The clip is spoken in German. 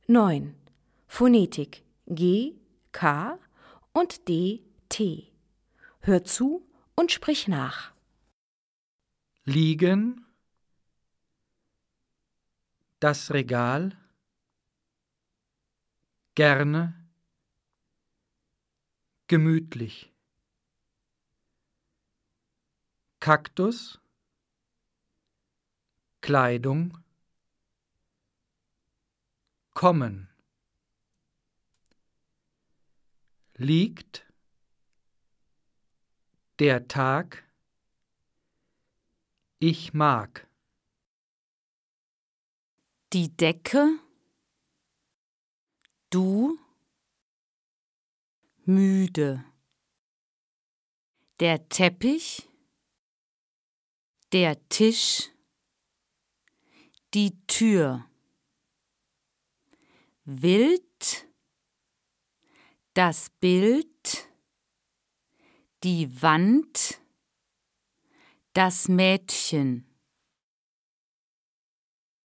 9. Phonetik G, K und D, T. Hör zu und sprich nach. Liegen, das Regal, gerne, gemütlich. Kaktus, Kleidung, kommen. Liegt, der Tag, ich mag. Die Decke, du, müde. Der Teppich, der Tisch, die Tür. Wild, das Bild, die Wand, das Mädchen.